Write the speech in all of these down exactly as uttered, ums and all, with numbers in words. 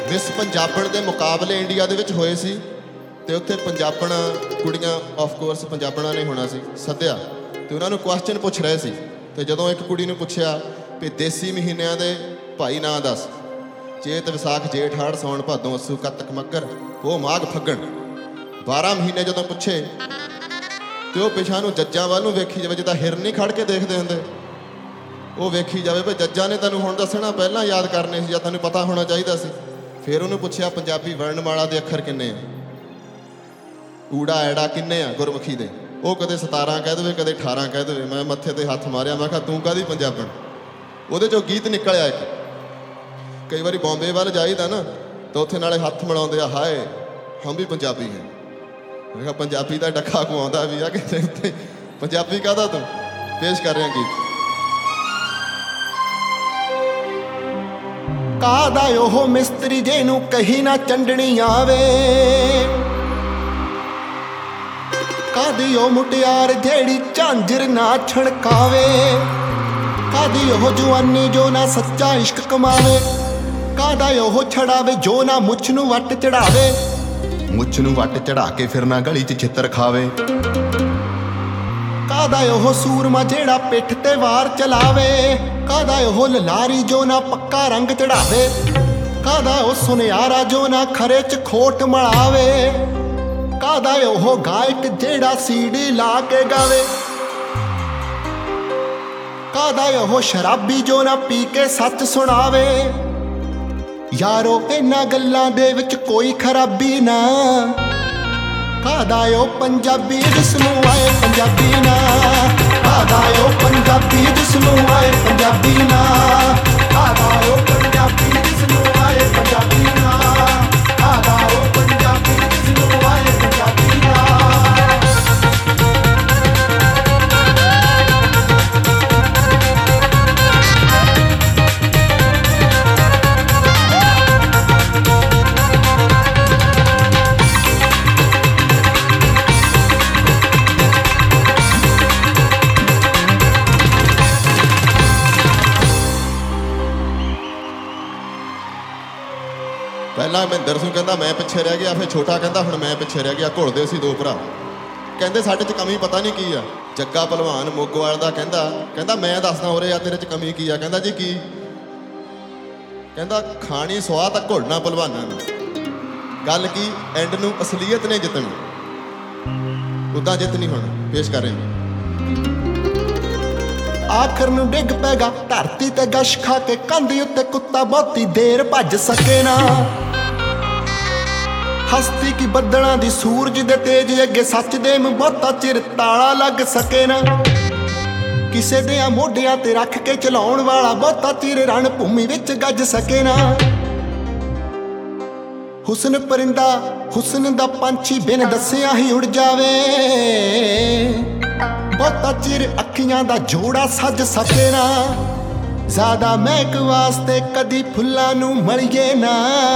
Miss ਪੰਜਾਬਣ ਦੇ ਮੁਕਾਬਲੇ ਇੰਡੀਆ ਦੇ ਵਿੱਚ ਹੋਏ ਸੀ ਤੇ ਉੱਥੇ ਪੰਜਾਬਣ ਕੁੜੀਆਂ ਆਫ ਕੋਰਸ ਪੰਜਾਬਣਾਂ ਨੇ ਹੋਣਾ ਸੀ ਸੱਦਿਆ ਤੇ ਉਹਨਾਂ ਨੂੰ ਕੁਐਸਚਨ ਪੁੱਛ ਰਹੇ ਸੀ ਤੇ ਜਦੋਂ ਇੱਕ ਕੁੜੀ ਨੂੰ ਪੁੱਛਿਆ ਵੀ ਦੇਸੀ ਮਹੀਨਿਆਂ ਦੇ ਭਾਈ ਨਾਂ ਦੱਸ, ਚੇਤ ਵਿਸਾਖ ਜੇਠ ਹਾੜ ਸਾਉਣ ਭਾਦੋਂ ਅੱਸੂ ਕੱਤਕ ਮੱਘਰ ਪੋਹ ਮਾਘ ਫੱਗਣ, ਬਾਰਾਂ ਮਹੀਨੇ ਜਦੋਂ ਪੁੱਛੇ ਤੇ ਉਹ ਪਿਛਾਂ ਨੂੰ ਜੱਜਾਂ ਵੱਲ ਨੂੰ ਵੇਖੀ ਜਾਵੇ, ਜਿੱਦਾਂ ਹਿਰਨ ਨਹੀਂ ਖੜ ਕੇ ਦੇਖਦੇ ਹੁੰਦੇ, ਉਹ ਵੇਖੀ ਜਾਵੇ ਵੀ ਜੱਜਾਂ ਨੇ ਤੈਨੂੰ ਹੁਣ ਦੱਸਣਾ ਪਹਿਲਾਂ ਯਾਦ ਕਰਨੇ ਸੀ ਜਾਂ ਤੈਨੂੰ ਪਤਾ ਹੋਣਾ ਚਾਹੀਦਾ ਸੀ। ਫਿਰ ਉਹਨੂੰ ਪੁੱਛਿਆ ਪੰਜਾਬੀ ਵਰਣਮਾਲਾ ਦੇ ਅੱਖਰ ਕਿੰਨੇ ਆ, ਊੜਾ ਐੜਾ ਕਿੰਨੇ ਆ ਗੁਰਮੁਖੀ ਦੇ, ਉਹ ਕਦੇ ਸਤਾਰਾਂ ਕਹਿ ਦੇਵੇ ਕਦੇ ਅਠਾਰਾਂ ਕਹਿ ਦੇਵੇ। ਮੈਂ ਮੱਥੇ ਤੇ ਹੱਥ ਮਾਰਿਆ, ਮੈਂ ਕਿਹਾ ਤੂੰ ਕਾਹਦੀ ਪੰਜਾਬਣ। ਉਹਦੇ ਚੋਂ ਗੀਤ ਨਿਕਲਿਆ ਇੱਕ, ਕਈ ਵਾਰੀ ਬੌਂਬੇ ਵੱਲ ਜਾਈਦਾ ਨਾ ਤਾਂ ਉੱਥੇ ਨਾਲੇ ਹੱਥ ਮਿਲਾਉਂਦੇ ਆ, ਹਾਏ ਹਮ ਵੀ ਪੰਜਾਬੀ ਹੈ। ਮੈਂ ਕਿਹਾ ਪੰਜਾਬੀ ਦਾ ਡੱਖਾ ਘੁਮਾਉਂਦਾ ਵੀ ਆ ਕਿਤੇ ਉੱਤੇ, ਪੰਜਾਬੀ ਕਾਹਦਾ ਤੂੰ। ਪੇਸ਼ ਕਰ ਰਿਹਾ ਗੀਤ। ਕਾਹਦਾ ਉਹ ਮਿਸਤਰੀ ਜਿਹਨੂੰ ਕਹੀ ਨਾ ਚੰਡਣੀ ਆਵੇ, ਕਾਹਦੀ ਉਹ ਮੁਟਿਆਰ ਜਿਹੜੀ ਝਾਂਜਰ ਨਾ ਛਣਕਾਵੇ, ਕਾਹਦੀ ਉਹ ਜਵਾਨੀ ਜੋ ਨਾ ਸੱਚਾ ਇਸ਼ਕ ਕਮਾਵੇ, ਕਾਹਦਾ ਉਹ ਛੜਾਵੇ ਜੋ ਨਾ ਮੁੱਛ ਨੂੰ ਵੱਟ ਚੜਾਵੇ, ਮੁੱਛ ਨੂੰ ਵੱਟ ਚੜਾ ਕੇ ਫਿਰ ਨਾ ਗਲੀ 'ਚ ਛਿੱਤਰ ਖਾਵੇ, ਕਾਹਦਾ ਉਹ ਸੂਰਮਾ ਜਿਹੜਾ ਪਿੱਠ ਤੇ ਵਾਰ ਚਲਾਵੇ, ਕਾਹਦਾ ਉਹ ਲਲਾਰੀ ਜੋ ਨਾ ਪੱਕਾ ਰੰਗ ਚੜਾਵੇ, ਕਾਹਦਾ ਉਹ ਸੁਨਿਆਰਾ ਜੋ ਨਾ ਖਰੇ 'ਚ ਖੋਟ ਮਲਾਵੇ, ਕਾਹਦਾ ਉਹ ਗਾਇਕ ਜਿਹੜਾ ਸੀਡੀ ਲਾ ਕੇ ਗਾਵੇ, ਕਾਹਦਾ ਉਹ ਸ਼ਰਾਬੀ ਜੋ ਨਾ ਪੀ ਕੇ ਸੱਚ ਸੁਣਾਵੇ। ਯਾਰੋ ਇਹਨਾਂ ਗੱਲਾਂ ਦੇ ਵਿੱਚ ਕੋਈ ਖਰਾਬੀ ਨਾ, ਕਾਹਦਾ ਉਹ ਪੰਜਾਬੀ ਜਿਸਨੂੰ ਆਏ ਪੰਜਾਬੀ ਨਾ, ਕਾਹਦਾ ਉਹ ਪੰਜਾਬੀ ਜਿਸਨੂੰ ਆਏ ਪੰਜਾਬੀ ਨਾ, ਕਾਹਦਾ ਉਹ ਪੰਜਾਬੀ ਜਿਸਨੂੰ ਆਏ ਪੰਜਾਬੀ ਨਾ, ਕਾਹਦਾ ਉਹ ਪੰਜਾਬੀ ਜਿਸਨੂੰ ਆਏ ਪੰਜਾਬੀ ਨਾ। ਪਹਿਲਾਂ ਮਹਿੰਦਰ ਸਿੰਘ ਕਹਿੰਦਾ ਮੈਂ ਪਿੱਛੇ ਰਹਿ ਗਿਆ, ਫਿਰ ਛੋਟਾ ਕਹਿੰਦਾ ਹੁਣ ਮੈਂ ਪਿੱਛੇ ਰਹਿ ਗਿਆ। ਘੁਲਦੇ ਸੀ ਦੋ ਭਰਾ, ਕਹਿੰਦੇ ਸਾਡੇ 'ਚ ਕਮੀ ਪਤਾ ਨਹੀਂ ਕੀ ਆ। ਜੱਗਾ ਭਲਵਾਨ ਮੋਗੋਵਾਲ ਦਾ ਕਹਿੰਦਾ ਕਹਿੰਦਾ ਮੈਂ ਦੱਸਦਾ ਉਰੇ ਆ ਤੇਰੇ 'ਚ ਕਮੀ ਕੀ ਆ। ਕਹਿੰਦਾ ਜੀ ਕੀ? ਕਹਿੰਦਾ ਖਾਣੀ ਸਵਾਹ ਤਾਂ ਘੁਲਣਾ ਭਲਵਾਨਾਂ ਨੂੰ, ਗੱਲ ਕੀ ਐਂਡ ਨੂੰ ਅਸਲੀਅਤ ਨੇ ਜਿੱਤਣਾ, ਉੱਦਾਂ ਜਿੱਤ ਨਹੀਂ ਹੋਣਾ। ਪੇਸ਼ ਕਰ ਰਹੇ ਆਖਰ ਨੂੰ ਡਿੱਗ ਪੈਗਾ ਧਰਤੀ ਤੇ ਗਸ਼ ਖਾ ਕੇ, ਕੰਧ ਉੱਤੇ ਕੁੱਤਾ ਬਹੁਤੀ ਦੇਰ ਭੱਜ ਸਕੇ ਨਾ, ਹਸਤੀ ਕੀ ਬੱਦਲਾਂ ਦੀ ਸੂਰਜ ਦੇ ਤੇਜ ਅੱਗੇ ਸੱਚ ਦੇ ਮੂੰਹ ਬਹੁਤਾ ਚਿਰ ਤਾਲਾ ਲੱਗ ਸਕੇ ਨਾ, ਕਿਸੇ ਦੇ ਮੋਢਿਆਂ ਤੇ ਰੱਖ ਕੇ ਚਲਾਉਣ ਵਾਲਾ ਬਹੁਤਾ ਚਿਰ ਰਣ ਭੂਮੀ ਵਿੱਚ ਗੱਜ ਸਕੇ ਨਾ। ਹੁਸਨ ਪਰਿੰਦਾ ਹੁਸਨ ਦਾ ਪੰਛੀ ਬਿਨ ਦੱਸਿਆ ਹੀ ਉੜ ਜਾਵੇ, ਬਹੁਤਾ ਚਿਰ ਅੱਖੀਆਂ ਦਾ ਜੋੜਾ ਸੱਜ ਸਕੇ ਨਾ, ਜ਼ਿਆਦਾ ਮਹਿਕ ਵਾਸਤੇ ਕਦੀ ਫੁੱਲਾਂ ਨੂੰ ਮਲੀਏ ਨਾ,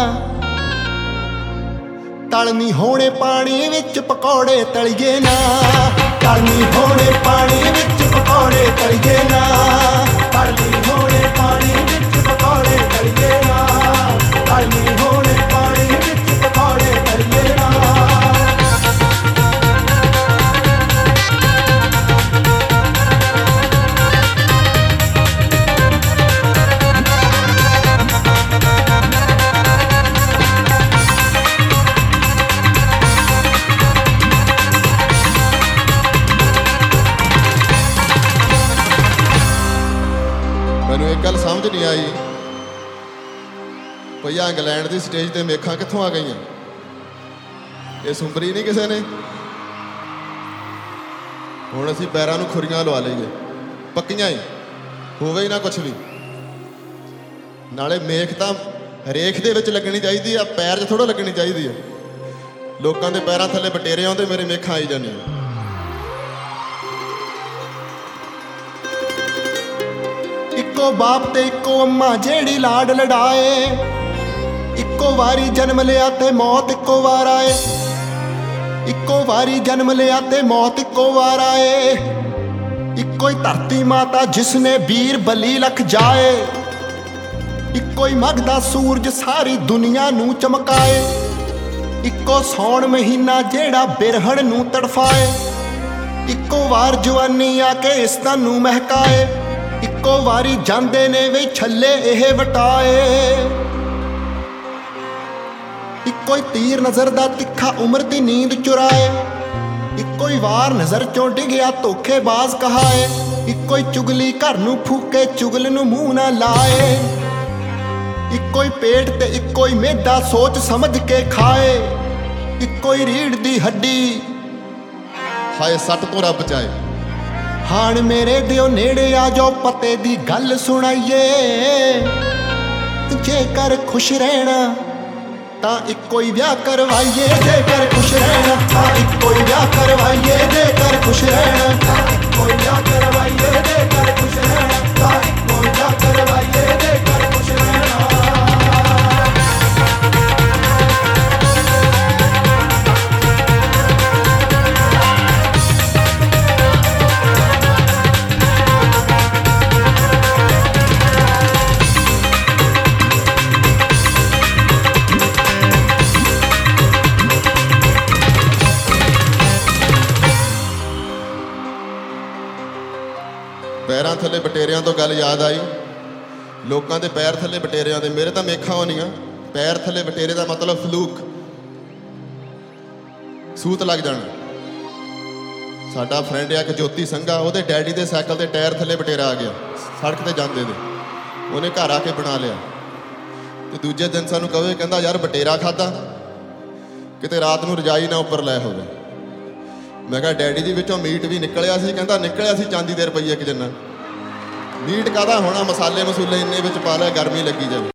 ਤਲਨੀ ਹੋਣੇ ਪਾਣੀ ਵਿੱਚ ਪਕੌੜੇ ਤਲੀਏ ਨਾ, ਤਲਨੀ ਹੋਣੇ ਪਾਣੀ ਵਿੱਚ ਪਕੌੜੇ ਤਲੀਏ ਨਾ, ਤਲਨੀ ਹੋਣੇ ਪਾਣੀ ਵਿੱਚ ਪਕੌੜੇ ਤਲੀਏ ਨਾ, ਤਲਨੀ ਹੋਣੇ ਪਾਣੀ ਵਿੱਚ ਪਕੌੜੇ ਤਲੀਏ ਨਾ। ਮੈਨੂੰ ਇੱਕ ਗੱਲ ਸਮਝ ਨਹੀਂ ਆਈ, ਭਈਆ ਇੰਗਲੈਂਡ ਦੀ ਸਟੇਜ ਤੇ ਮੇਖਾਂ ਕਿੱਥੋਂ ਆ ਗਈਆਂ? ਇਹ ਸੁੰਬਰੀ ਨਹੀਂ ਕਿਸੇ ਨੇ। ਹੁਣ ਅਸੀਂ ਪੈਰਾਂ ਨੂੰ ਖੁਰੀਆਂ ਲਵਾ ਲਈਏ, ਪੱਕੀਆਂ ਹੀ ਹੋਵੇ ਹੀ ਨਾ ਕੁਛ ਵੀ। ਨਾਲੇ ਮੇਖ ਤਾਂ ਰੇਖ ਦੇ ਵਿੱਚ ਲੱਗਣੀ ਚਾਹੀਦੀ ਆ, ਪੈਰ 'ਚ ਥੋੜ੍ਹਾ ਲੱਗਣੀ ਚਾਹੀਦੀ ਆ। ਲੋਕਾਂ ਦੇ ਪੈਰਾਂ ਥੱਲੇ ਬਟੇਰੇ ਆਉਂਦੇ, ਮੇਰੇ ਮੇਖਾਂ ਆਈ ਜਾਂਦੀਆਂ। ਇੱਕੋ ਬਾਪ ਤੇ ਇੱਕੋ ਅੰਮਾ ਜਿਹੜੀ ਲਾਡ ਲੜਾਏ, ਇੱਕੋ ਵਾਰੀ ਜਨਮ ਲਿਆ ਤੇ ਮੌਤ ਇੱਕੋ ਵਾਰ ਆਏ, ਇੱਕੋ ਵਾਰੀ ਜਨਮ ਲਿਆ ਤੇ ਮੌਤ ਇੱਕੋ ਵਾਰ ਆਏ, ਇੱਕੋ ਹੀ ਧਰਤੀ ਮਾਤਾ ਜਿਸਨੇ ਵੀਰ ਬਲੀ ਲਖ ਜਾਏ, ਇੱਕੋ ਹੀ ਮਘਦਾ ਸੂਰਜ ਸਾਰੀ ਦੁਨੀਆ ਨੂੰ ਚਮਕਾਏ, ਇੱਕੋ ਸੌਣ ਮਹੀਨਾ ਜਿਹੜਾ ਬਿਰਹਣ ਨੂੰ ਤੜਫਾਏ, ਇੱਕੋ ਵਾਰ ਜਵਾਨੀ ਆ ਕੇ ਇਸ ਤਨ ਨੂੰ ਮਹਿਕਾਏ, ਇੱਕੋ ਵਾਰੀ ਜਾਂਦੇ ਨੇ ਵੇ ਛੱਲੇ ਇਹ ਵਟਾਏ। ਇੱਕੋ ਹੀ ਤੀਰ ਨਜ਼ਰ ਦਾ ਤਿੱਖਾ ਉਮਰ ਦੀ ਨੀਂਦ ਚੁਰਾਏ, ਇੱਕੋ ਹੀ ਵਾਰ ਨਜ਼ਰ ਚੋਂ ਡਿੱਗਿਆ ਧੋਖੇਬਾਜ਼ ਕਹਾਏ, ਇੱਕੋ ਹੀ ਚੁਗਲੀ ਘਰ ਨੂੰ ਫੂਕੇ ਚੁਗਲ ਨੂੰ ਮੂੰਹ ਨਾ ਲਾਏ, ਇੱਕੋ ਹੀ ਪੇਟ ਤੇ ਇੱਕੋ ਹੀ ਮਿਹਦਾ ਸੋਚ ਸਮਝ ਕੇ ਖਾਏ, ਇੱਕੋ ਹੀ ਰੀੜ ਦੀ ਹੱਡੀ ਹਾਏ ਸੱਟ ਤੋਂ ਰੱਬ ਬਚਾਏ। ਹਾਣ ਮੇਰੇ ਦਿਓ ਨੇੜੇ ਆ ਜਾਓ ਪਤੇ ਦੀ ਗੱਲ ਸੁਣਾਈਏ, ਜੇਕਰ ਖੁਸ਼ ਰਹਿਣਾ ਤਾਂ ਇੱਕੋ ਹੀ ਵਿਆਹ ਕਰਵਾਈਏ, ਜੇਕਰ ਖੁਸ਼ ਰਹਿਣਾ ਤਾਂ ਇੱਕੋ ਹੀ ਵਿਆਹ ਕਰਵਾਈਏ, ਜੇਕਰ ਖੁਸ਼ ਰਹਿਣਾ ਤਾਂ ਇੱਕੋ ਹੀ ਵਿਆਹ ਕਰਵਾਈਏ, ਜੇਕਰ ਖੁਸ਼ ਰਹਿਣਾ ਤਾਂ ਇੱਕੋ ਹੀ ਵਿਆਹ ਕਰਵਾਈਏ, ਜੇਕਰ ਖੁਸ਼ ਰਹਿਣਾ। ਪੈਰਾਂ ਥੱਲੇ ਬਟੇਰਿਆਂ ਤੋਂ ਗੱਲ ਯਾਦ ਆਈ। ਲੋਕਾਂ ਦੇ ਪੈਰ ਥੱਲੇ ਬਟੇਰਿਆਂ ਦੇ, ਮੇਰੇ ਤਾਂ ਮੇਖਾਂ ਹੋਣੀਆਂ। ਪੈਰ ਥੱਲੇ ਬਟੇਰੇ ਦਾ ਮਤਲਬ ਫਲੂਕ, ਸੂਤ ਲੱਗ ਜਾਣਾ। ਸਾਡਾ ਫਰੈਂਡ ਆ ਇੱਕ ਜੋਤੀ ਸੰਘਾ, ਉਹਦੇ ਡੈਡੀ ਦੇ ਸਾਈਕਲ ਦੇ ਟਾਇਰ ਥੱਲੇ ਬਟੇਰਾ ਆ ਗਿਆ ਸੜਕ ਤੇ ਜਾਂਦੇ ਦੇ, ਉਹਨੇ ਘਰ ਆ ਕੇ ਬਣਾ ਲਿਆ। ਤੇ ਦੂਜੇ ਦਿਨ ਸਾਨੂੰ ਕਵੇ, ਕਹਿੰਦਾ ਯਾਰ ਬਟੇਰਾ ਖਾਧਾ, ਕਿਤੇ ਰਾਤ ਨੂੰ ਰਜਾਈ ਨਾ ਉੱਪਰ ਲੈ ਹੋਵੇ। ਮੈਂ ਕਿਹਾ ਡੈਡੀ ਜੀ ਵਿੱਚੋਂ ਮੀਟ ਵੀ ਨਿਕਲਿਆ ਸੀ? ਕਹਿੰਦਾ ਨਿਕਲਿਆ ਸੀ ਚਾਂਦੀ ਦੇ ਰੁਪਈਏ ਇੱਕ ਜਿੰਨਾ। ਮੀਟ ਕਾਹਦਾ ਹੋਣਾ, ਮਸਾਲੇ ਮਸੂਲੇ ਇੰਨੇ ਵਿੱਚ ਪਾ ਲਿਆ, ਗਰਮੀ ਲੱਗੀ ਜਾਵੇ।